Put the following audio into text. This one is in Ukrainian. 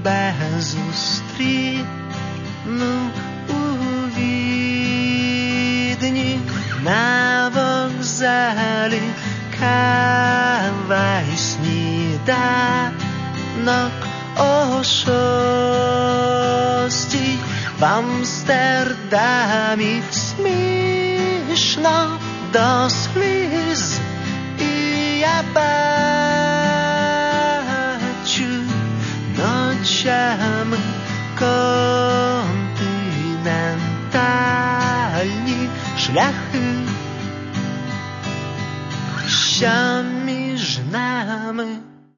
зустріну у Відні на вокзалі, кава й сніданок о 6:00. В Амстердамі смішно до сліз, і я бачу ночами континентальні шляхи.